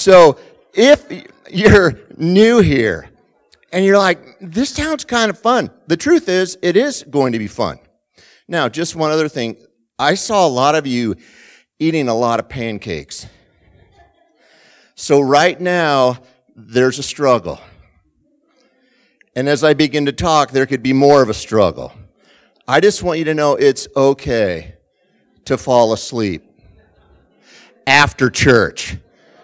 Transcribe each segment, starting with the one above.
So if you're new here and you're like, this sounds kind of fun, the truth is, it is going to be fun. Now, just one other thing. I saw a lot of you eating a lot of pancakes. So right now, there's a struggle. And as I begin to talk, there could be more of a struggle. I just want you to know it's okay to fall asleep after church.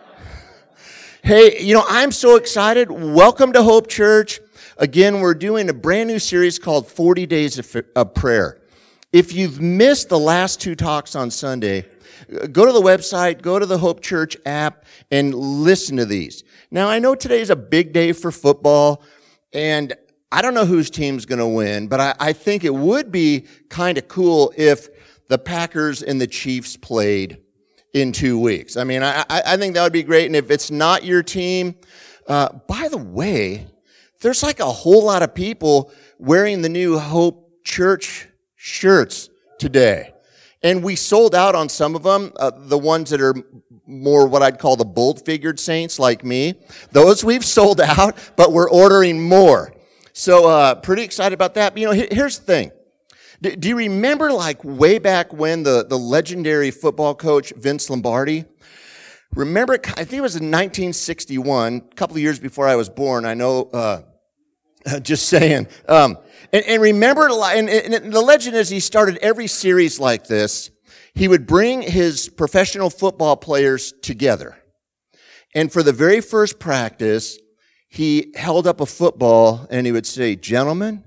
Hey, I'm so excited. Welcome to Hope Church. Again, we're doing a brand new series called 40 Days of Prayer. If you've missed the last two talks on Sunday, go to the website, go to the Hope Church app, and listen to these. Now, I know today's a big day for football, and I don't know whose team's going to win, but I think it would be kind of cool if the Packers and the Chiefs played in 2 weeks. I mean, I think that would be great. And if it's not your team, by the way, there's like a whole lot of people wearing the new Hope Church shirts today. And we sold out on some of them, the ones that are more what I'd call the bold-figured saints like me. Those we've sold out, but we're ordering more. So pretty excited about that. But, here's the thing. Do you remember like way back when the legendary football coach Vince Lombardi? Remember, I think it was in 1961, a couple of years before I was born. I know, just saying. And remember, and the legend is he started every series like this. He would bring his professional football players together. And for the very first practice, he held up a football and he would say, "Gentlemen,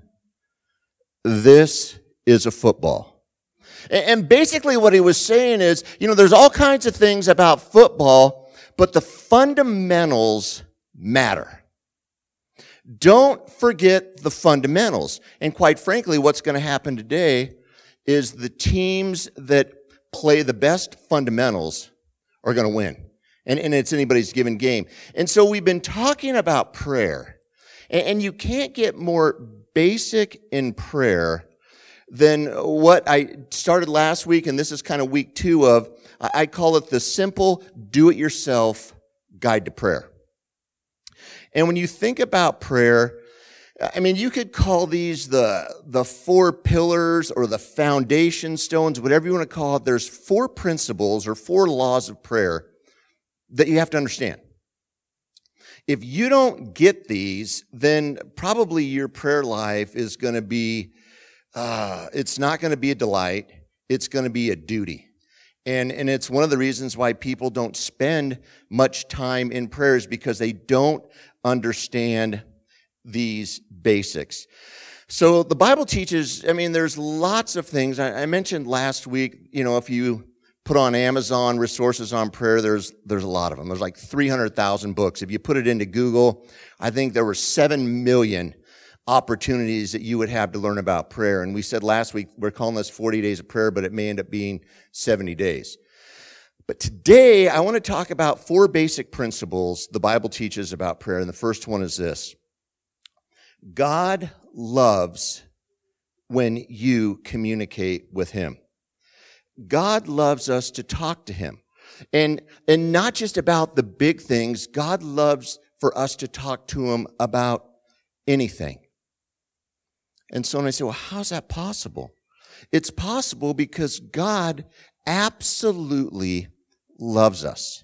this is a football." And basically what he was saying is, there's all kinds of things about football, but the fundamentals matter. Don't forget the fundamentals. And quite frankly, what's going to happen today is the teams that play the best fundamentals are going to win. And it's anybody's given game. And so we've been talking about prayer. And you can't get more basic in prayer than what I started last week, and this is kind of week 2 of. I call it the simple do-it-yourself guide to prayer. And when you think about prayer, you could call these the 4 pillars or the foundation stones, whatever you want to call it. There's 4 principles or 4 laws of prayer that you have to understand. If you don't get these, then probably your prayer life is going to be, it's not going to be a delight. It's going to be a duty. And it's one of the reasons why people don't spend much time in prayer is because they don't understand these basics. So the Bible teaches, there's lots of things. I mentioned last week, if you put on Amazon resources on prayer, there's a lot of them. There's like 300,000 books. If you put it into Google, I think there were 7 million opportunities that you would have to learn about prayer. And we said last week, we're calling this 40 days of prayer, but it may end up being 70 days. But today, I want to talk about 4 basic principles the Bible teaches about prayer. And the first one is this: God loves when you communicate with Him. God loves us to talk to Him. And not just about the big things. God loves for us to talk to Him about anything. And so when I say, well, how's that possible? It's possible because God absolutely loves us.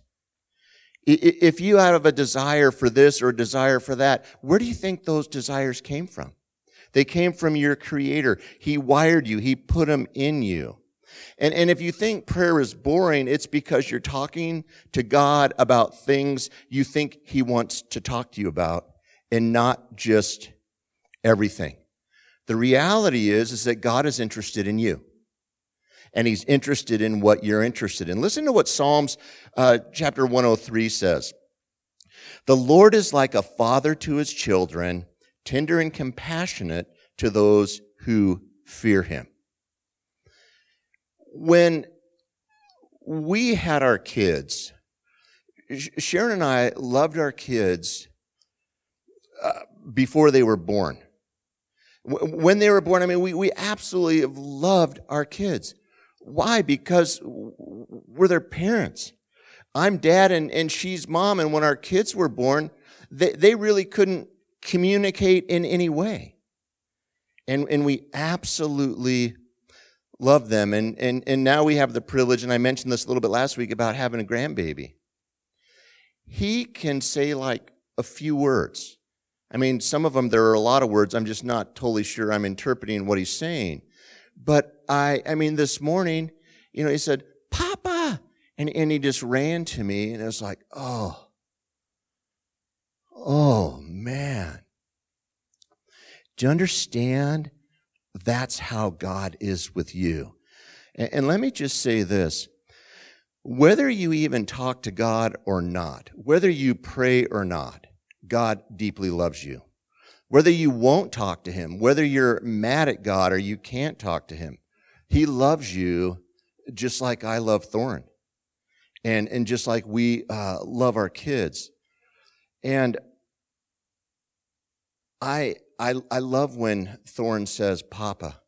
If you have a desire for this or a desire for that, where do you think those desires came from? They came from your Creator. He wired you. He put them in you. And if you think prayer is boring, it's because you're talking to God about things you think He wants to talk to you about and not just everything. The reality is that God is interested in you. And He's interested in what you're interested in. Listen to what Psalms chapter 103 says. The Lord is like a father to His children, tender and compassionate to those who fear Him. When we had our kids, Sharon and I loved our kids before they were born. When they were born, we absolutely loved our kids. Why? Because we're their parents. I'm dad and she's mom, and when our kids were born, they really couldn't communicate in any way. And we absolutely love them. And now we have the privilege, and I mentioned this a little bit last week about having a grandbaby. He can say like a few words. I mean, some of them, there are a lot of words. I'm just not totally sure I'm interpreting what he's saying. But I mean, this morning, he said, Papa, and he just ran to me, and it was like, oh man. Do you understand? That's how God is with you. And let me just say this. Whether you even talk to God or not, whether you pray or not, God deeply loves you. Whether you won't talk to him, whether you're mad at God or you can't talk to him, he loves you just like I love Thorin. And just like we love our kids. And I love when Thorin says, Papa.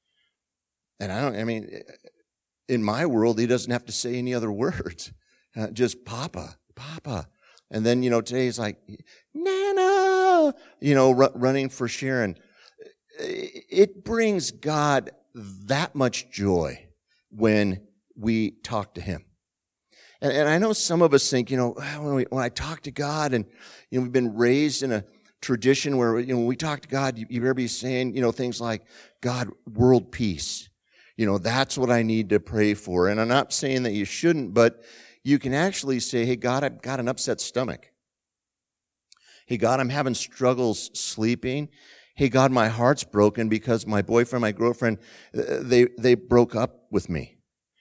And in my world, he doesn't have to say any other words. Just Papa, Papa. And then, today he's like, Nana, running for Sharon. It brings God that much joy when we talk to him. And I know some of us think, when I talk to God, and, we've been raised in a tradition where, when we talk to God, you better be saying, things like, God, world peace. That's what I need to pray for. And I'm not saying that you shouldn't, but you can actually say, hey, God, I've got an upset stomach. Hey, God, I'm having struggles sleeping. Hey, God, my heart's broken because my boyfriend, my girlfriend, they broke up with me.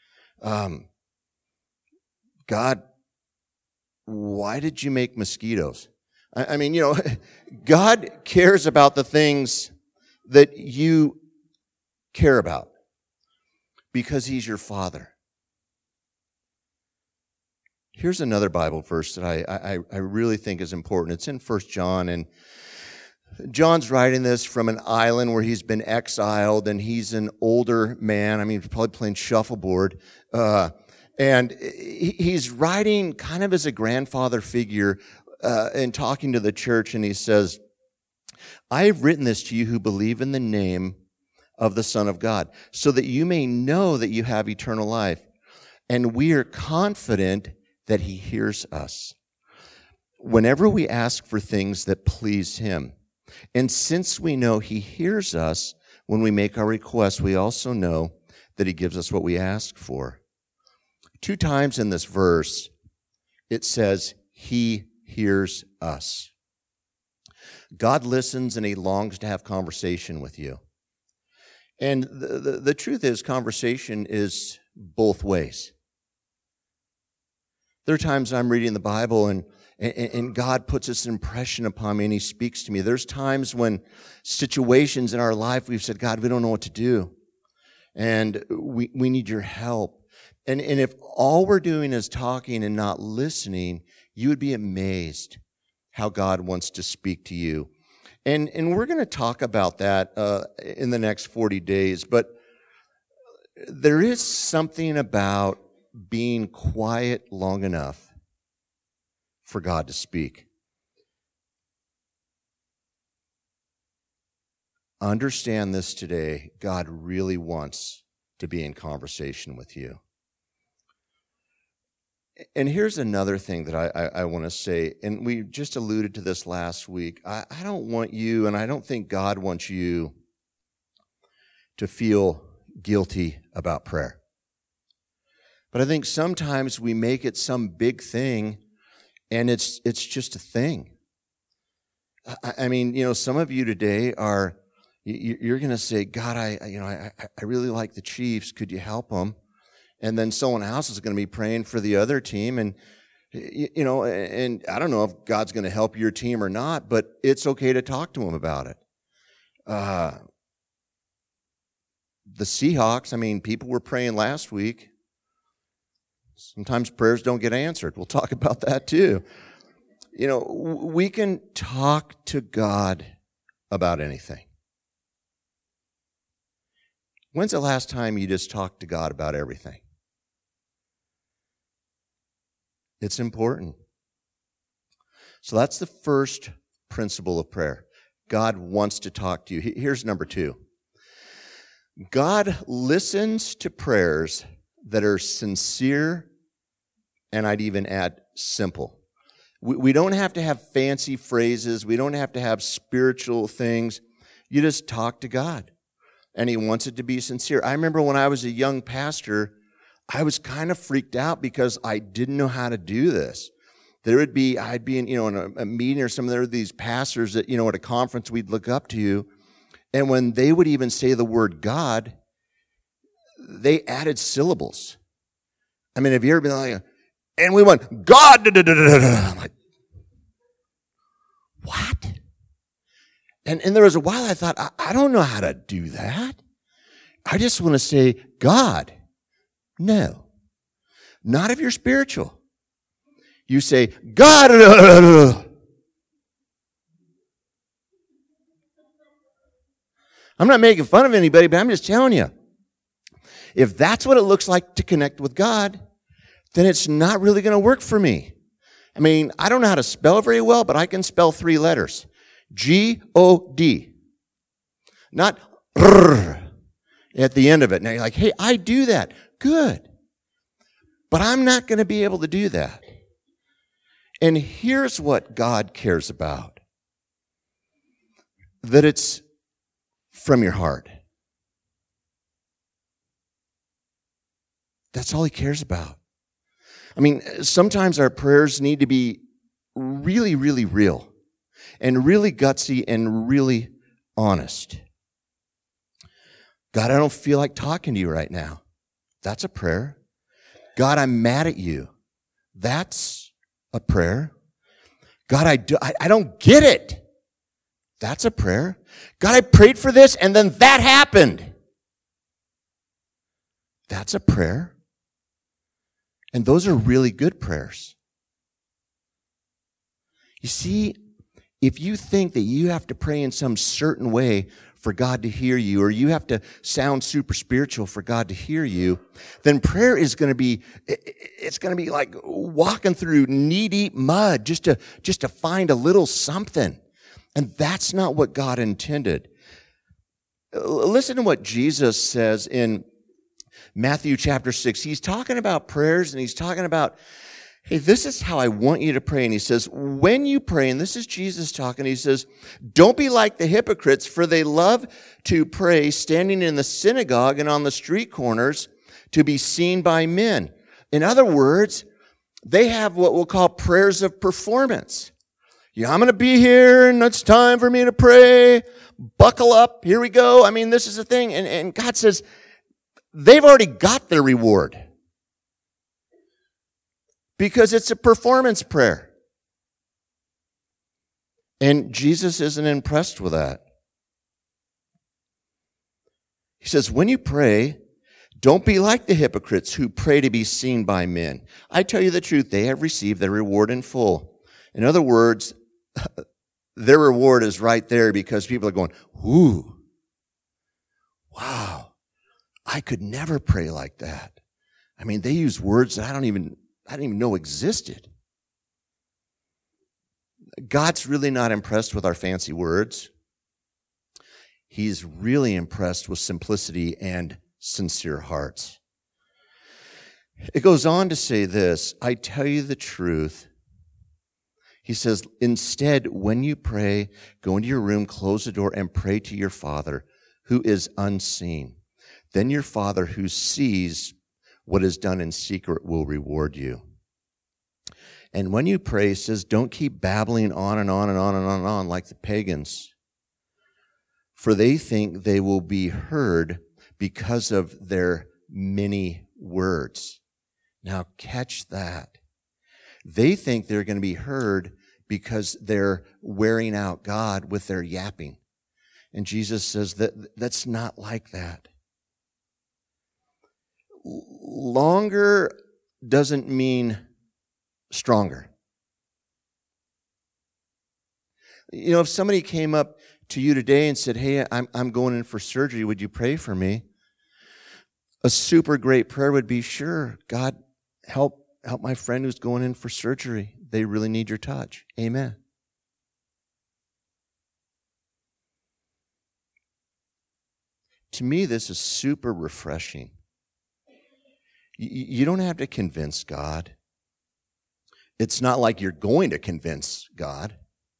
God, why did you make mosquitoes? I mean, God cares about the things that you care about because he's your Father. Here's another Bible verse that I really think is important. It's in 1 John, and John's writing this from an island where he's been exiled, and he's an older man. I mean, he's probably playing shuffleboard. And he's writing kind of as a grandfather figure and talking to the church, and he says, I have written this to you who believe in the name of the Son of God, so that you may know that you have eternal life. And we are confident that he hears us whenever we ask for things that please him. And since we know he hears us when we make our requests, we also know that he gives us what we ask for. 2 times in this verse, it says, he hears us. God listens and he longs to have conversation with you. And the truth is, conversation is both ways. There are times I'm reading the Bible and God puts this impression upon me and he speaks to me. There's times when situations in our life we've said, God, we don't know what to do. And we need your help. And if all we're doing is talking and not listening, you would be amazed how God wants to speak to you. And we're going to talk about that in the next 40 days. But there is something about being quiet long enough for God to speak. Understand this today. God really wants to be in conversation with you. And here's another thing that I want to say, and we just alluded to this last week. I don't want you, and I don't think God wants you to feel guilty about prayer. But I think sometimes we make it some big thing, and it's just a thing. I mean, some of you today you're going to say, God, I really like the Chiefs. Could you help them? And then someone else is going to be praying for the other team. And, and I don't know if God's going to help your team or not, but it's okay to talk to him about it. The Seahawks, people were praying last week. Sometimes prayers don't get answered. We'll talk about that too. We can talk to God about anything. When's the last time you just talked to God about everything? It's important. So that's the first principle of prayer. God wants to talk to you. Here's number 2. God listens to prayers that are sincere, and I'd even add simple. We don't have to have fancy phrases. We don't have to have spiritual things. You just talk to God, and He wants it to be sincere. I remember when I was a young pastor, I was kind of freaked out because I didn't know how to do this. I'd be in, in a meeting or something. There were these pastors that, at a conference we'd look up to you. And when they would even say the word God, they added syllables. I mean, have you ever been like, and we went, God, da, da, da, da, da. I'm like, what? And there was a while I thought, I don't know how to do that. I just want to say God. No. Not if you're spiritual. You say, God. I'm not making fun of anybody, but I'm just telling you. If that's what it looks like to connect with God, then it's not really going to work for me. I mean, I don't know how to spell very well, but I can spell 3 letters. G-O-D. Not R at the end of it. Now you're like, hey, I do that. Good. But I'm not going to be able to do that. And here's what God cares about. That it's from your heart. That's all He cares about. I mean, sometimes our prayers need to be really, really real and really gutsy and really honest. God, I don't feel like talking to you right now. That's a prayer. God, I'm mad at you. That's a prayer. God, I don't get it. That's a prayer. God, I prayed for this and then that happened. That's a prayer. And those are really good prayers. You see, if you think that you have to pray in some certain way for God to hear you, or you have to sound super spiritual for God to hear you, then prayer is going to be, it's going to be like walking through knee-deep mud just to find a little something. And that's not what God intended. Listen to what Jesus says in Matthew chapter 6. He's talking about prayers, and he's talking about, hey, this is how I want you to pray. And he says, when you pray, and this is Jesus talking, he says, don't be like the hypocrites, for they love to pray standing in the synagogue and on the street corners to be seen by men. In other words, they have what we'll call prayers of performance. Yeah, I'm going to be here, and it's time for me to pray. Buckle up. Here we go. I mean, this is the thing. And God says, they've already got their reward. Because it's a performance prayer. And Jesus isn't impressed with that. He says, when you pray, don't be like the hypocrites who pray to be seen by men. I tell you the truth, they have received their reward in full. In other words, their reward is right there because people are going, ooh, wow, I could never pray like that. I mean, they use words that I didn't even know existed. God's really not impressed with our fancy words. He's really impressed with simplicity and sincere hearts. It goes on to say this, I tell you the truth. He says, instead, when you pray, go into your room, close the door, and pray to your Father who is unseen. Then your Father who sees what is done in secret will reward you. And when you pray, he says, don't keep babbling on and on and on and on and on like the pagans, for they think they will be heard because of their many words. Now catch that. They think they're going to be heard because they're wearing out God with their yapping. And Jesus says that's not like that. Longer doesn't mean stronger. You know, if somebody came up to you today and said, hey, I'm going in for surgery, would you pray for me? A super great prayer would be, sure, God, help help my friend who's going in for surgery. They really need your touch. Amen. To me, this is super refreshing. You don't have to convince God. It's not like you're going to convince God.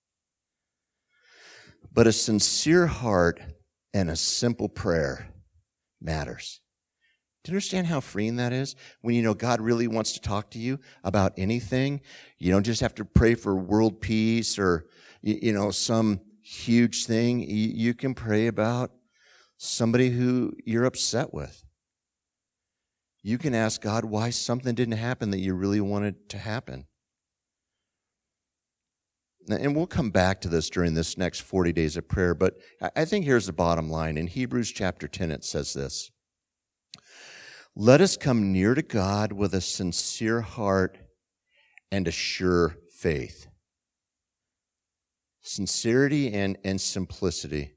But a sincere heart and a simple prayer matters. Do you understand how freeing that is? When you know God really wants to talk to you about anything, you don't just have to pray for world peace or, some huge thing. You can pray about somebody who you're upset with. You can ask God why something didn't happen that you really wanted to happen. And we'll come back to this during this next 40 days of prayer, but I think here's the bottom line. In Hebrews chapter 10, it says this: let us come near to God with a sincere heart and a sure faith. Sincerity and simplicity.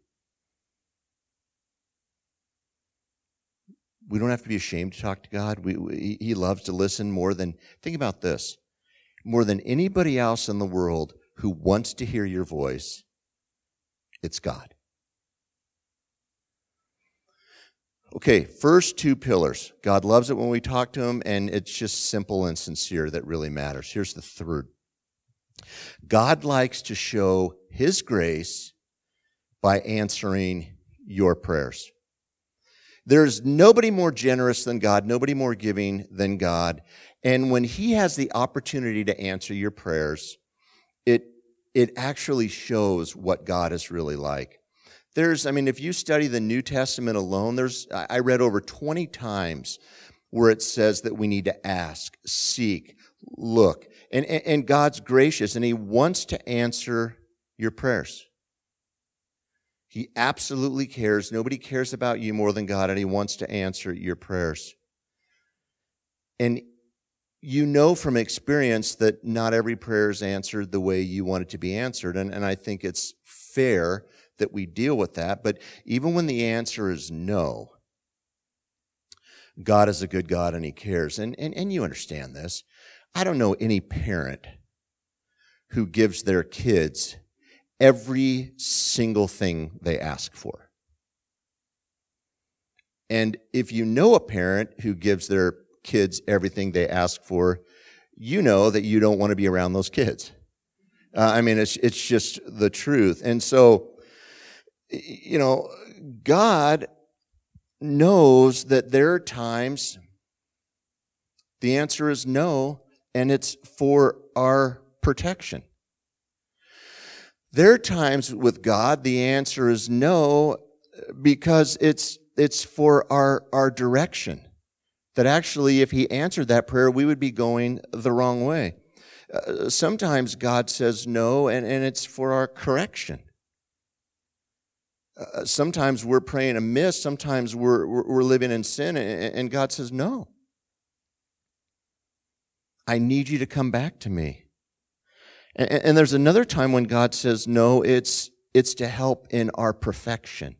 We don't have to be ashamed to talk to God. He loves to listen more than, think about this, more than anybody else in the world who wants to hear your voice, it's God. Okay, first two pillars. God loves it when we talk to Him, and it's just simple and sincere that really matters. Here's the third. God likes to show His grace by answering your prayers. There's nobody more generous than God, nobody more giving than God. And when He has the opportunity to answer your prayers, it actually shows what God is really like. If you study the New Testament alone, I read over 20 times where it says that we need to ask, seek, look. And God's gracious, and He wants to answer your prayers. He absolutely cares. Nobody cares about you more than God, and He wants to answer your prayers. And you know from experience that not every prayer is answered the way you want it to be answered, and I think it's fair that we deal with that. But even when the answer is no, God is a good God and He cares. And you understand this. I don't know any parent who gives their kids every single thing they ask for. And if you know a parent who gives their kids everything they ask for, you know that you don't want to be around those kids. It's just the truth. And so, God knows that there are times the answer is no, and it's for our protection. There are times with God the answer is no because it's for our direction. That actually, if He answered that prayer, we would be going the wrong way. Sometimes God says no, and it's for our correction. Sometimes we're praying amiss. Sometimes we're living in sin, and God says no. I need you to come back to me. And there's another time when God says no. It's to help in our perfection.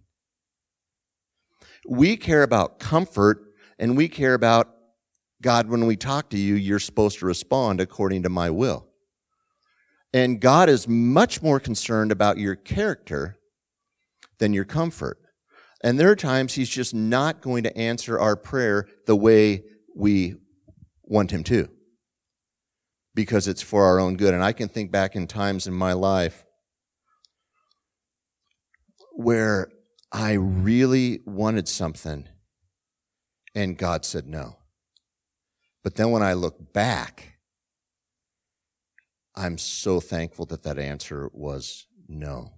We care about comfort. And we care about, God, when we talk to you, you're supposed to respond according to my will. And God is much more concerned about your character than your comfort. And there are times He's just not going to answer our prayer the way we want Him to, because it's for our own good. And I can think back in times in my life where I really wanted something, and God said no. But then when I look back, I'm so thankful that answer was no.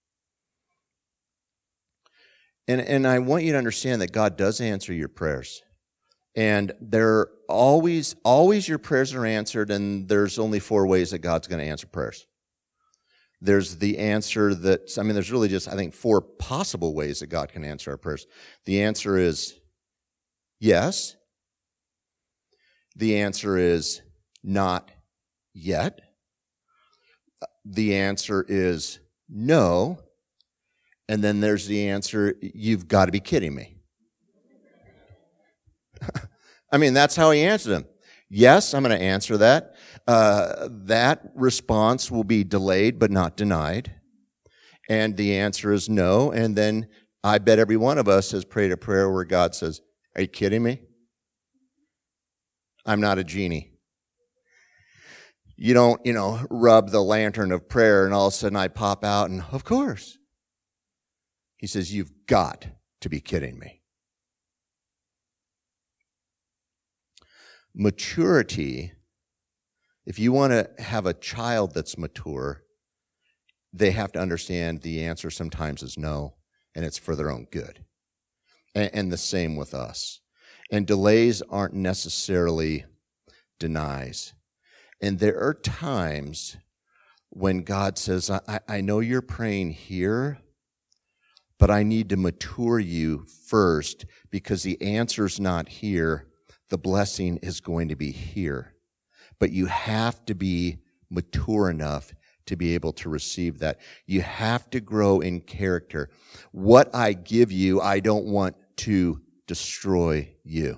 And I want you to understand that God does answer your prayers. And they're always your prayers are answered, and there's only 4 ways that God's going to answer prayers. There's the answer there's really just, I think, 4 possible ways that God can answer our prayers. The answer is yes. The answer is not yet. The answer is no. And then there's the answer, you've got to be kidding me. That's how He answered them. Yes, I'm going to answer that. That response will be delayed but not denied. And the answer is no. And then I bet every one of us has prayed a prayer where God says, are you kidding me? I'm not a genie. You don't, rub the lantern of prayer and all of a sudden I pop out and, of course. He says, you've got to be kidding me. Maturity, if you want to have a child that's mature, they have to understand the answer sometimes is no, and it's for their own good. And the same with us. And delays aren't necessarily denies. And there are times when God says, I know you're praying here, but I need to mature you first because the answer's not here. The blessing is going to be here. But you have to be mature enough to be able to receive that. You have to grow in character. What I give you, I don't want to destroy you.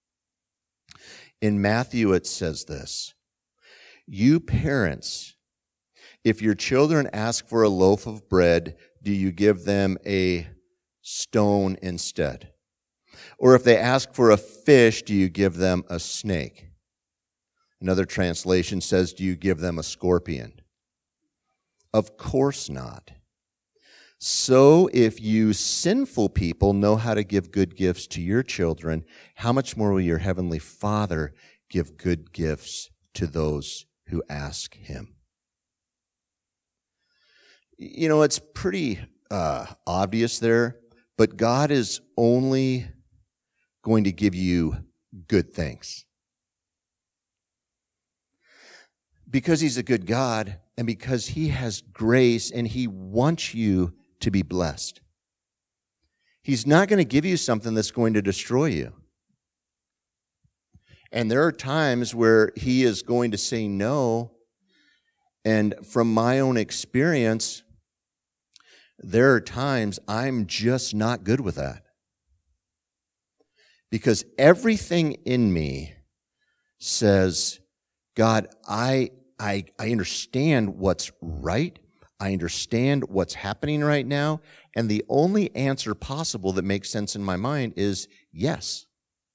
In Matthew, it says this, you parents, if your children ask for a loaf of bread, do you give them a stone instead? Or if they ask for a fish, do you give them a snake? Another translation says, do you give them a scorpion? Of course not. So if you sinful people know how to give good gifts to your children, how much more will your heavenly Father give good gifts to those who ask him? It's pretty obvious there, but God is only going to give you good things. Because he's a good God and because he has grace and he wants you to be blessed. He's not going to give you something that's going to destroy you. And there are times where he is going to say no. And from my own experience, there are times I'm just not good with that. Because everything in me says, God, I understand what's right. I understand what's happening right now. And the only answer possible that makes sense in my mind is yes.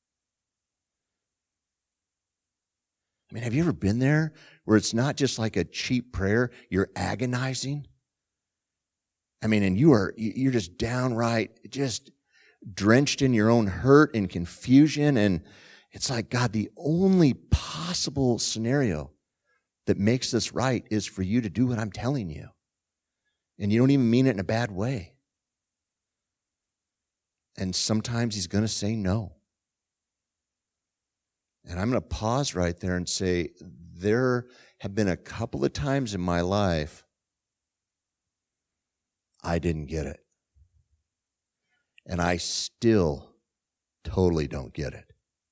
I mean, have you ever been there where it's not just like a cheap prayer? You're agonizing. I mean, and you're just downright just drenched in your own hurt and confusion. And it's like, God, the only possible scenario that makes this right is for you to do what I'm telling you. And you don't even mean it in a bad way. And sometimes he's going to say no. And I'm going to pause right there and say, there have been a couple of times in my life I didn't get it. And I still totally don't get it.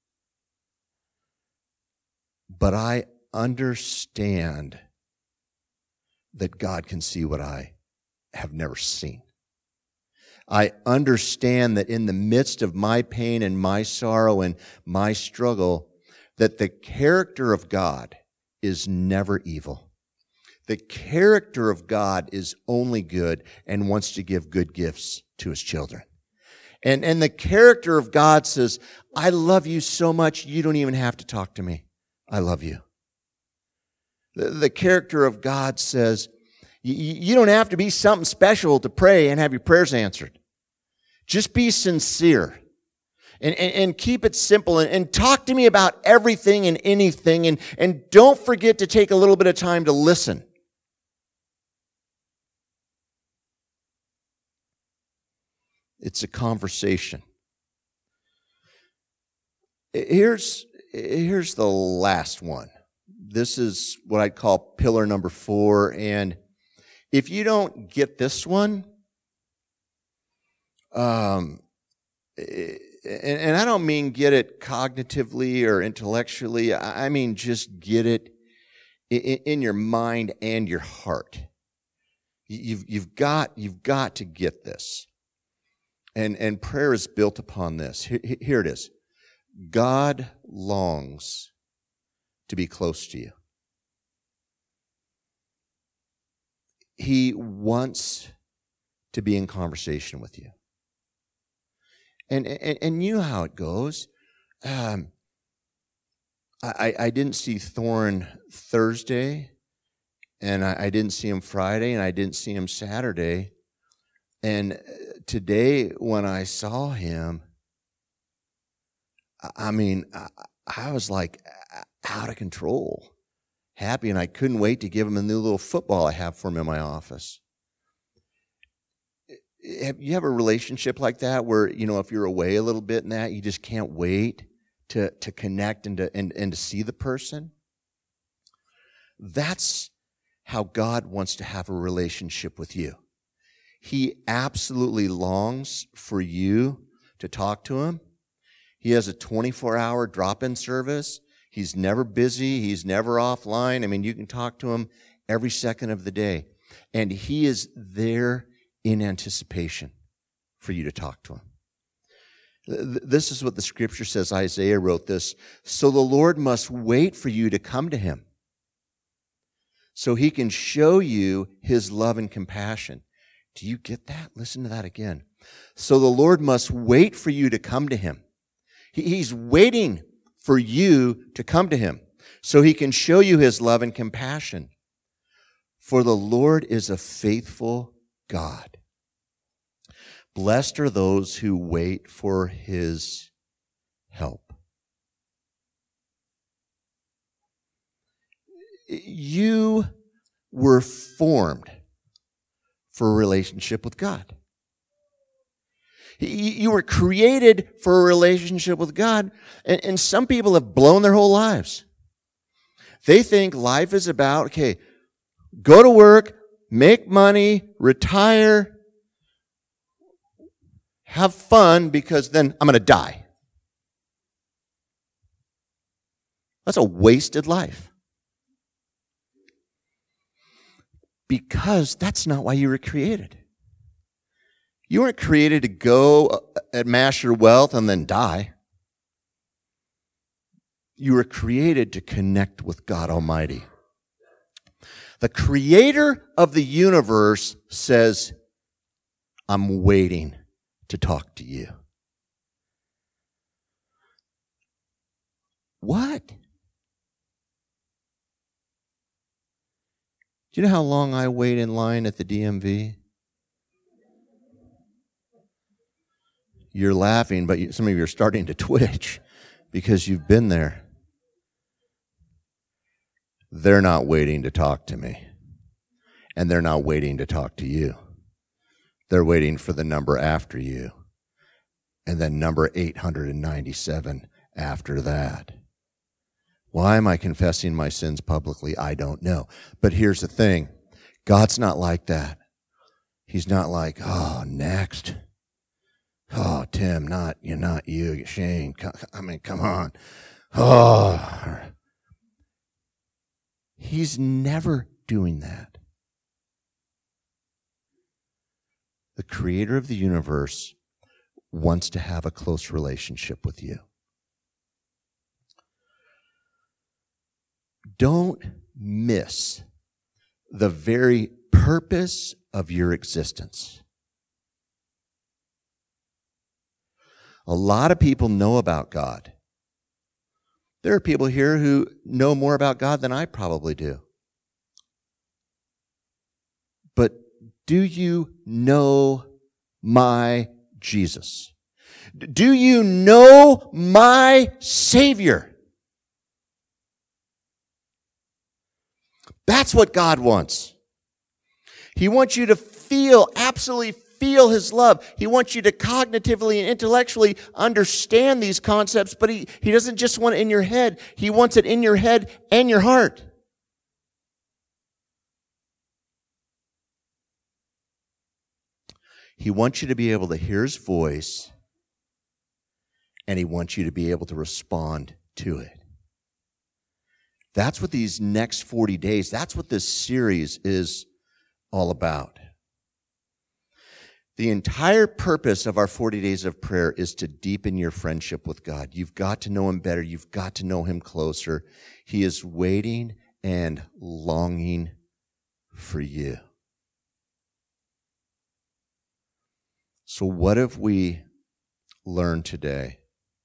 But I understand that God can see what I have never seen. I understand that in the midst of my pain and my sorrow and my struggle, that the character of God is never evil. The character of God is only good and wants to give good gifts to his children. And the character of God says, I love you so much, you don't even have to talk to me. I love you. The character of God says, you don't have to be something special to pray and have your prayers answered. Just be sincere and keep it simple and talk to me about everything and anything and don't forget to take a little bit of time to listen. It's a conversation. Here's the last one. This is what I'd call pillar number 4. And if you don't get this one, and I don't mean get it cognitively or intellectually. I mean just get it in your mind and your heart. You've got to get this. And prayer is built upon this. Here it is. God longs to be close to you. He wants to be in conversation with you. And you know how it goes. I didn't see Thorne Thursday, and I didn't see him Friday, and I didn't see him Saturday. And today, when I saw him, I was like out of control, happy, and I couldn't wait to give him a new little football I have for him in my office. You have a relationship like that where, if you're away a little bit in that, you just can't wait to connect and to see the person? That's how God wants to have a relationship with you. He absolutely longs for you to talk to him. He has a 24-hour drop-in service. He's never busy. He's never offline. You can talk to him every second of the day. And he is there in anticipation for you to talk to him. This is what the scripture says. Isaiah wrote this. So the Lord must wait for you to come to him, so he can show you his love and compassion. Do you get that? Listen to that again. So the Lord must wait for you to come to him. He's waiting for you to come to him, so he can show you his love and compassion. For the Lord is a faithful God. Blessed are those who wait for his help. You were formed for a relationship with God. You were created for a relationship with God, and some people have blown their whole lives. They think life is about, go to work, make money, retire, have fun, because then I'm going to die. That's a wasted life. Because that's not why you were created. You weren't created to go amass your wealth and then die. You were created to connect with God Almighty. The creator of the universe says, I'm waiting to talk to you. What? Do you know how long I wait in line at the DMV? You're laughing, but some of you are starting to twitch because you've been there. They're not waiting to talk to me, and they're not waiting to talk to you. They're waiting for the number after you, and then number 897 after that. Why am I confessing my sins publicly? I don't know. But here's the thing. God's not like that. He's not like, next. Oh, Tim, not you, Shane. Come on. Oh. He's never doing that. The creator of the universe wants to have a close relationship with you. Don't miss the very purpose of your existence. A lot of people know about God. There are people here who know more about God than I probably do. But do you know my Jesus? Do you know my Savior? That's what God wants. He wants you to absolutely feel his love. He wants you to cognitively and intellectually understand these concepts, but he doesn't just want it in your head. He wants it in your head and your heart. He wants you to be able to hear his voice, and he wants you to be able to respond to it. That's what these next 40 days, that's what this series is all about. The entire purpose of our 40 days of prayer is to deepen your friendship with God. You've got to know him better. You've got to know him closer. He is waiting and longing for you. So what have we learned today?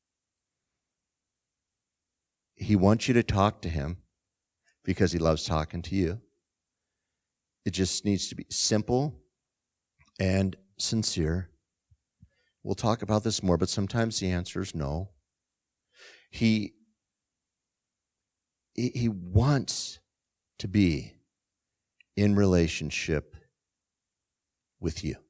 He wants you to talk to him because he loves talking to you. It just needs to be simple and sincere. We'll talk about this more, but sometimes the answer is no. He wants to be in relationship with you.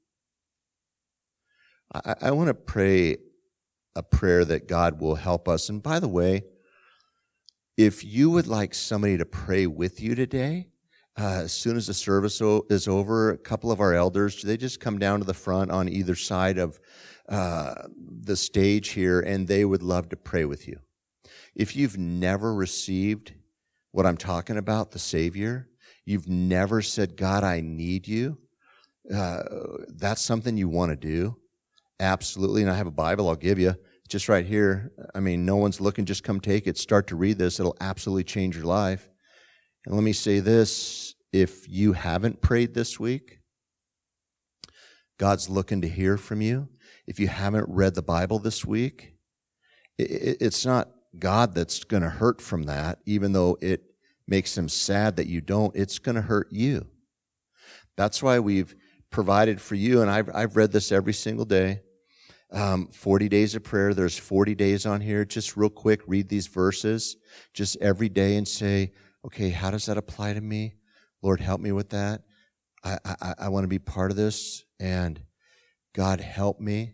I want to pray a prayer that God will help us. And by the way, if you would like somebody to pray with you today, as soon as the service is over, a couple of our elders, they just come down to the front on either side of the stage here, and they would love to pray with you. If you've never received what I'm talking about, the Savior, you've never said, God, I need you, that's something you want to do. Absolutely. And I have a Bible I'll give you. Just right here. I mean, no one's looking. Just come take it. Start to read this. It'll absolutely change your life. And let me say this. If you haven't prayed this week, God's looking to hear from you. If you haven't read the Bible this week, it's not God that's going to hurt from that, even though it makes him sad that you don't. It's going to hurt you. That's why we've provided for you, and I've read this every single day. 40 days of prayer. There's 40 days on here. Just real quick, read these verses just every day and say, okay, how does that apply to me? Lord, help me with that. I want to be part of this, and God, help me.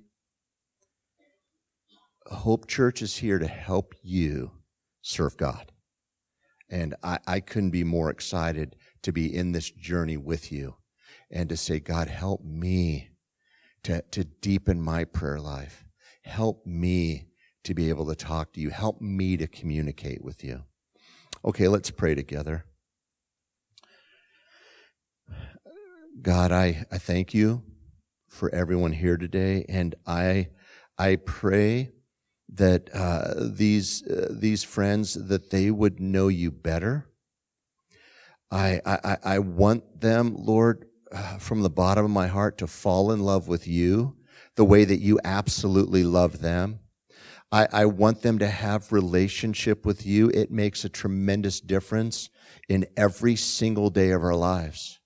Hope Church is here to help you serve God. And I couldn't be more excited to be in this journey with you and to say, God, help me to deepen my prayer life. Help me to be able to talk to you. Help me to communicate with you. Okay, let's pray together. God, I thank you for everyone here today, and I pray that these friends, that they would know you better. I want them, Lord, from the bottom of my heart to fall in love with you the way that you absolutely love them. I want them to have relationship with you. It makes a tremendous difference in every single day of our lives.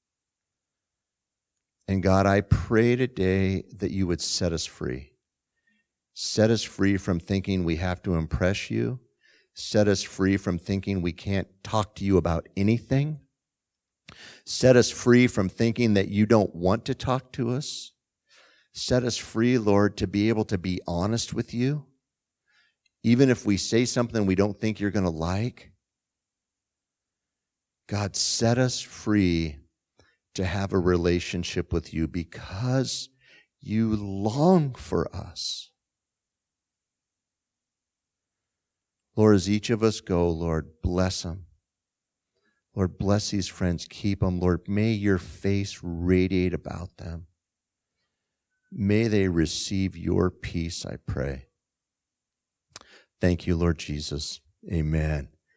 And God, I pray today that you would set us free. Set us free from thinking we have to impress you. Set us free from thinking we can't talk to you about anything. Set us free from thinking that you don't want to talk to us. Set us free, Lord, to be able to be honest with you. Even if we say something we don't think you're going to like. God, set us free to have a relationship with you because you long for us. Lord, as each of us go, Lord, bless them. Lord, bless these friends. Keep them. Lord, may your face radiate about them. May they receive your peace, I pray. Thank you, Lord Jesus. Amen.